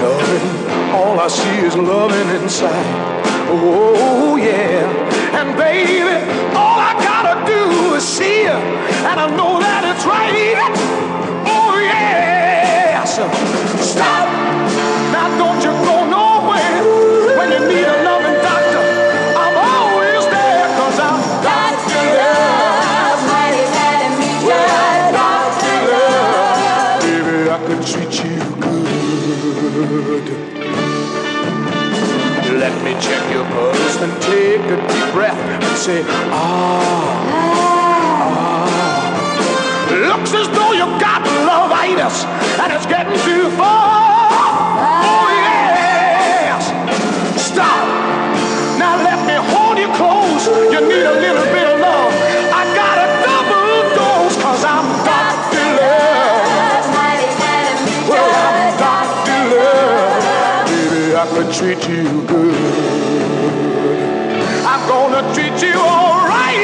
loving, all I see is loving inside. Oh yeah, and baby, all I gotta do is see you, and I know that it's right. Oh yes, stop, now don't you go nowhere. When you need a loving doctor, I'm always there, 'cause I'm Dr. Love. Well, Dr. Love. Baby, I could treat you good. Let me check your pulse and take a deep breath and say, looks as though you got love-itis and it's getting too far. Oh yes, stop. Now let me hold you close. You need a little bit of love. I got a double dose, 'cause I'm Dr. Love. Well, I'm Dr. Love. Baby, I could treat you good. I'm gonna treat you all right.